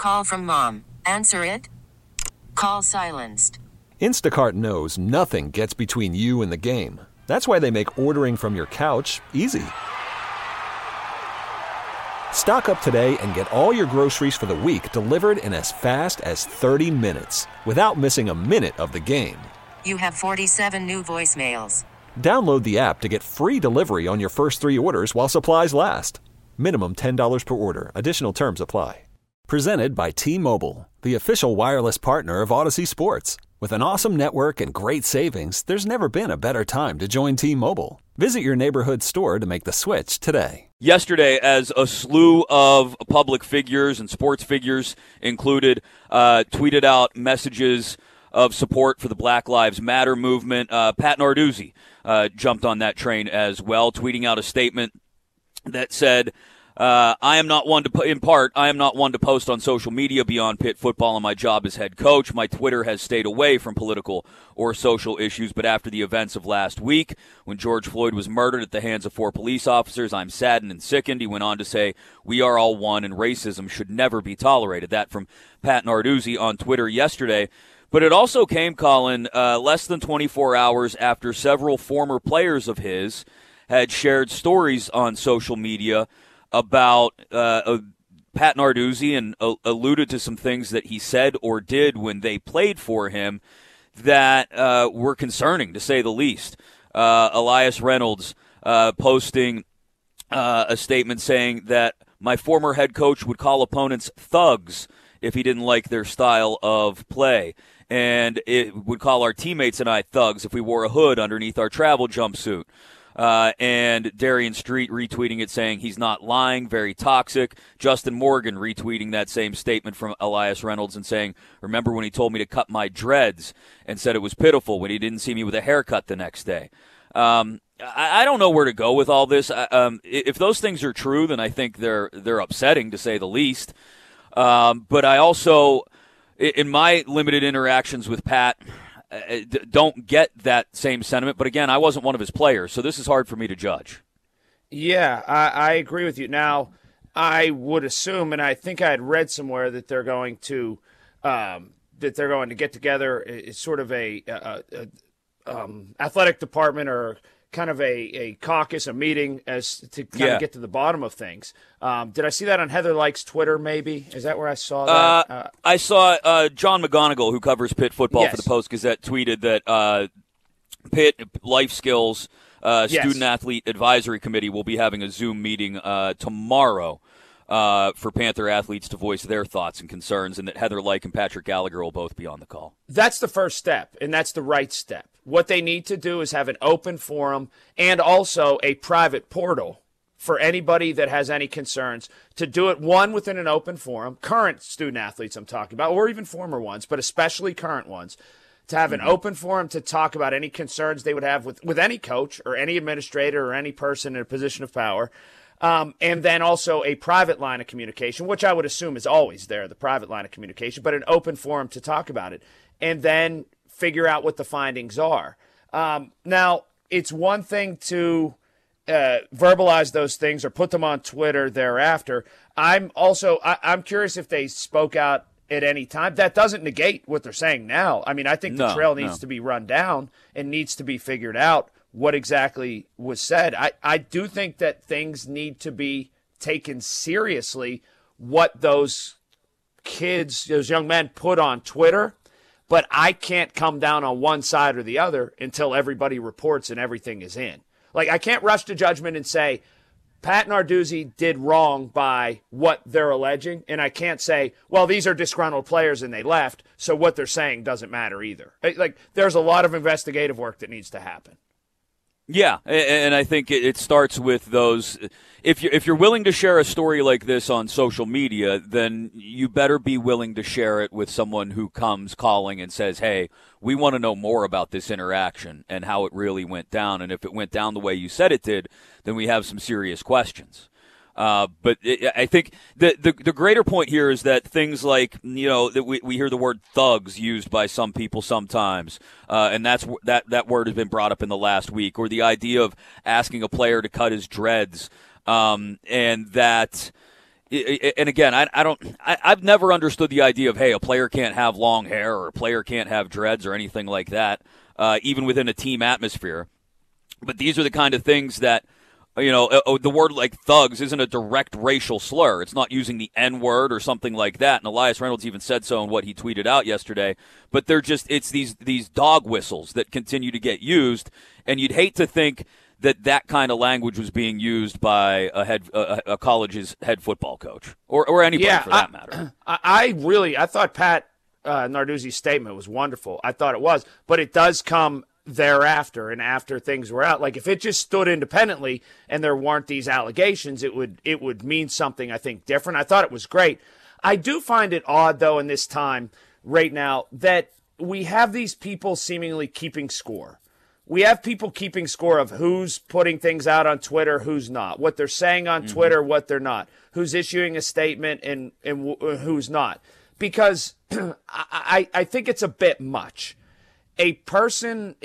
Call from mom. Answer it. Call silenced. Instacart knows nothing gets between you and the game. That's why they make ordering from your couch easy. Stock up today and get all your groceries for the week delivered in as fast as 30 minutes without missing a minute of the game. You have 47 new voicemails. Download the app to get free delivery on your first 3 orders while supplies last. Minimum $10 per order. Additional terms apply. Presented by T-Mobile, the official wireless partner of Odyssey Sports. With an awesome network and great savings, there's never been a better time to join T-Mobile. Visit your neighborhood store to make the switch today. Yesterday, as a slew of public figures and sports figures included, tweeted out messages of support for the Black Lives Matter movement, Pat Narduzzi jumped on that train as well, tweeting out a statement that said, I am not one to post on social media beyond Pitt football and my job as head coach. My Twitter has stayed away from political or social issues, but after the events of last week, when George Floyd was murdered at the hands of 4 police officers, I'm saddened and sickened. He went on to say, we are all one and racism should never be tolerated. That from Pat Narduzzi on Twitter yesterday. But it also came, Colin, less than 24 hours after several former players of his had shared stories on social media about Pat Narduzzi and alluded to some things that he said or did when they played for him that were concerning, to say the least. Elias Reynolds posting a statement saying that my former head coach would call opponents thugs if he didn't like their style of play. And it would call our teammates and I thugs if we wore a hood underneath our travel jumpsuit. And Darian Street retweeting it saying he's not lying, very toxic. Justin Morgan retweeting that same statement from Elias Reynolds and saying, remember when he told me to cut my dreads and said it was pitiful when he didn't see me with a haircut the next day. I don't know where to go with all this. If those things are true, then I think they're upsetting, to say the least. But I also, in my limited interactions with Pat, don't get that same sentiment. But again, I wasn't one of his players, so this is hard for me to judge. Yeah, I agree with you. Now, I would assume, and I think I had read somewhere that they're going to get together. It's sort of a athletic department or kind of a caucus, a meeting, as to kind of get to the bottom of things. Did I see that on Heather Lyke's Twitter, maybe? Is that where I saw that? I saw John McGonigal, who covers Pitt football for the Post-Gazette, tweeted that Pitt Life Skills Student-Athlete Advisory Committee will be having a Zoom meeting tomorrow for Panther athletes to voice their thoughts and concerns, and that Heather Lyke and Patrick Gallagher will both be on the call. That's the first step, and that's the right step. What they need to do is have an open forum and also a private portal for anybody that has any concerns to do it, one, within an open forum, current student athletes I'm talking about, or even former ones, but especially current ones, to have an open forum to talk about any concerns they would have with any coach or any administrator or any person in a position of power. And then also a private line of communication, which I would assume is always there, the private line of communication, but an open forum to talk about it. And then figure out what the findings are. Now, it's one thing to verbalize those things or put them on Twitter thereafter. I'm curious if they spoke out at any time. That doesn't negate what they're saying now. I mean, I think the trail needs to be run down and needs to be figured out what exactly was said. I do think that things need to be taken seriously, what those kids, those young men put on Twitter, but I can't come down on one side or the other until everybody reports and everything is in. Like, I can't rush to judgment and say, Pat Narduzzi did wrong by what they're alleging, and I can't say, well, these are disgruntled players and they left, so what they're saying doesn't matter either. Like, there's a lot of investigative work that needs to happen. Yeah, and I think it starts with those. If you're willing to share a story like this on social media, then you better be willing to share it with someone who comes calling and says, hey, we want to know more about this interaction and how it really went down. And if it went down the way you said it did, then we have some serious questions. But I think the greater point here is that things like, that we hear the word thugs used by some people sometimes, and that word has been brought up in the last week, or the idea of asking a player to cut his dreads, and that And again, I've never understood the idea of, hey, a player can't have long hair or a player can't have dreads or anything like that, even within a team atmosphere. But these are the kind of things that, the word like thugs isn't a direct racial slur. It's not using the N-word or something like that. And Elias Reynolds even said so in what he tweeted out yesterday. But it's these dog whistles that continue to get used. And you'd hate to think that kind of language was being used by a college's head football coach or anybody for that matter. I thought Pat Narduzzi's statement was wonderful. I thought it was, but it does come thereafter and after things were out. Like if it just stood independently and there weren't these allegations, it would mean something, I think, different. I thought it was great. I do find it odd, though, in this time right now that we have these people seemingly keeping score. We have people keeping score of who's putting things out on Twitter, who's not, what they're saying on Twitter, what they're not, who's issuing a statement and who's not. Because I think it's a bit much. A person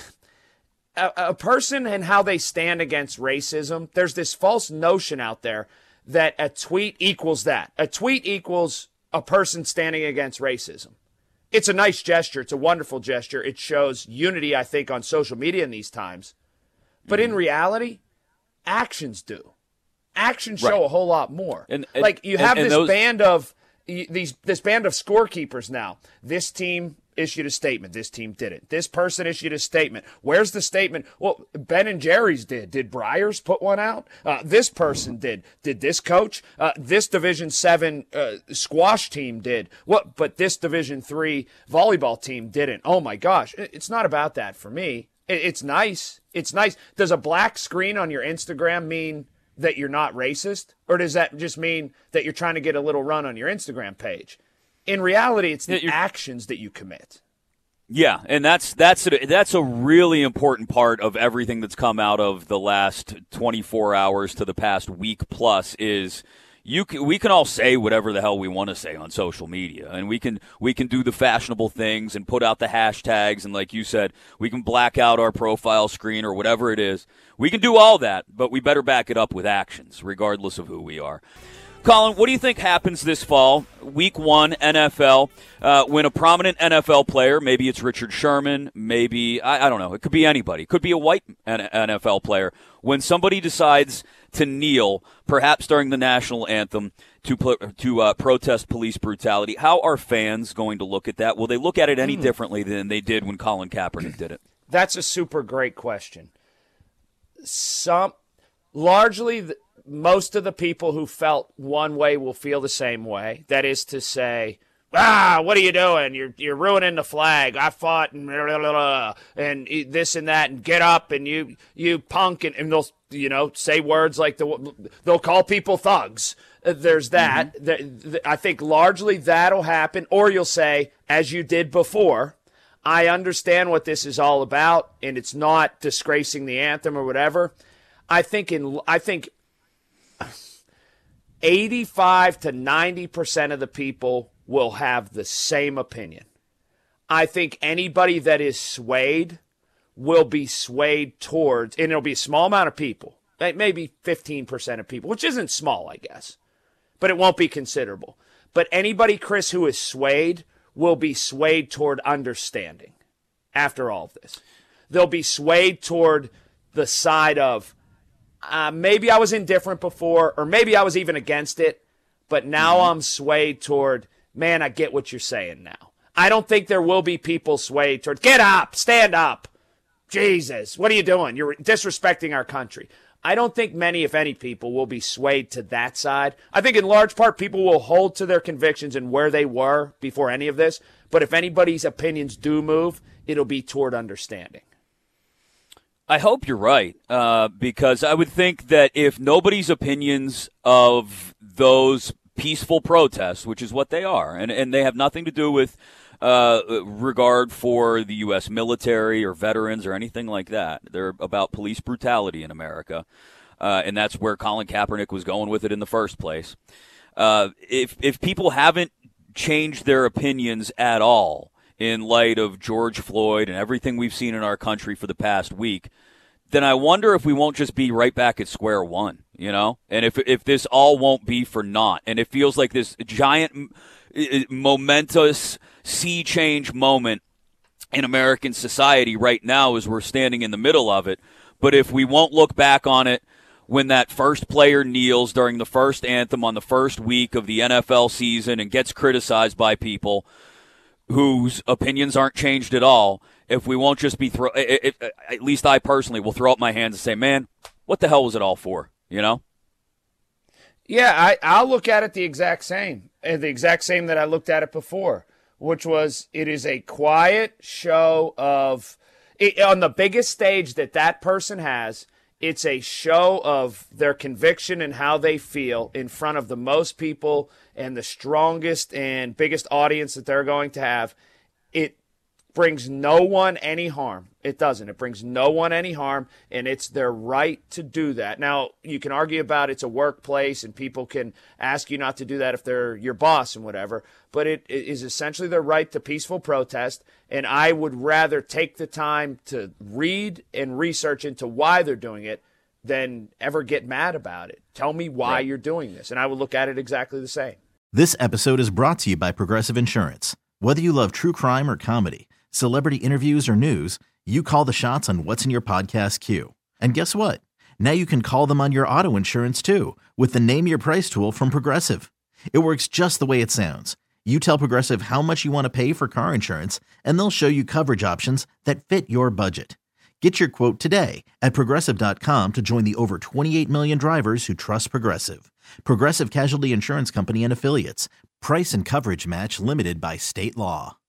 and how they stand against racism, there's this false notion out there that a tweet equals that. A tweet equals a person standing against racism. It's a nice gesture. It's a wonderful gesture. It shows unity, I think, on social media in these times. But in reality, actions do. Actions show a whole lot more. You have this band of scorekeepers now. This team issued a statement. This team didn't. This person issued a statement. Where's the statement? Well, Ben and Jerry's did. Did Breyers put one out? This person did. Did this coach? This Division 7 squash team did. What? But this Division 3 volleyball team didn't. Oh my gosh. It's not about that for me. It's nice. It's nice. Does a black screen on your Instagram mean that you're not racist? Or does that just mean that you're trying to get a little run on your Instagram page? In reality, it's the actions that you commit. Yeah, and that's a really important part of everything that's come out of the last 24 hours to the past week plus is we can all say whatever the hell we want to say on social media, and we can do the fashionable things and put out the hashtags, and like you said, we can black out our profile screen or whatever it is. We can do all that, but we better back it up with actions, regardless of who we are. Colin, what do you think happens this fall, Week 1 NFL, when a prominent NFL player, maybe it's Richard Sherman, maybe, I don't know, it could be anybody, it could be a white NFL player, when somebody decides to kneel, perhaps during the national anthem, to protest police brutality, how are fans going to look at that? Will they look at it any differently than they did when Colin Kaepernick did it? That's a super great question. Largely, most of the people who felt one way will feel the same way. That is to say, what are you doing? You're ruining the flag. I fought and blah, blah, blah, and this and that, and get up and you punk, and they'll say words like they'll call people thugs. There's that. I think largely that'll happen. Or you'll say, as you did before, I understand what this is all about, and it's not disgracing the anthem or whatever. I think 85 to 90% of the people will have the same opinion. I think anybody that is swayed will be swayed towards, and it'll be a small amount of people, maybe 15% of people, which isn't small, I guess, but it won't be considerable. But anybody, Chris, who is swayed will be swayed toward understanding after all of this. They'll be swayed toward the side of, maybe I was indifferent before, or maybe I was even against it, but now I'm swayed toward, man, I get what you're saying now. I don't think there will be people swayed toward, get up, stand up. Jesus, what are you doing? You're disrespecting our country. I don't think many, if any, people will be swayed to that side. I think in large part people will hold to their convictions and where they were before any of this, but if anybody's opinions do move, it'll be toward understanding. I hope you're right, because I would think that if nobody's opinions of those peaceful protests, which is what they are, and they have nothing to do with regard for the U.S. military or veterans or anything like that. They're about police brutality in America, and that's where Colin Kaepernick was going with it in the first place. If people haven't changed their opinions at all in light of George Floyd and everything we've seen in our country for the past week, then I wonder if we won't just be right back at square one, you know? And if this all won't be for naught. And it feels like this giant, momentous sea change moment in American society right now as we're standing in the middle of it. But if we won't look back on it when that first player kneels during the first anthem on the first week of the NFL season and gets criticized by people whose opinions aren't changed at all, if we won't just be at least I personally will throw up my hands and say, man, what the hell was it all for, you know? Yeah, I'll look at it the exact same that I looked at it before, which was it is a quiet show of on the biggest stage that person has. It's a show of their conviction and how they feel in front of the most people and the strongest and biggest audience that they're going to have. It brings no one any harm. It doesn't. It brings no one any harm, and it's their right to do that. Now, you can argue about it's a workplace, and people can ask you not to do that if they're your boss and whatever, but it is essentially their right to peaceful protest, and I would rather take the time to read and research into why they're doing it than ever get mad about it. Tell me why you're doing this, and I would look at it exactly the same. This episode is brought to you by Progressive Insurance. Whether you love true crime or comedy, celebrity interviews or news, you call the shots on what's in your podcast queue. And guess what? Now you can call them on your auto insurance too with the Name Your Price tool from Progressive. It works just the way it sounds. You tell Progressive how much you want to pay for car insurance, and they'll show you coverage options that fit your budget. Get your quote today at Progressive.com to join the over 28 million drivers who trust Progressive. Progressive Casualty Insurance Company and Affiliates. Price and coverage match limited by state law.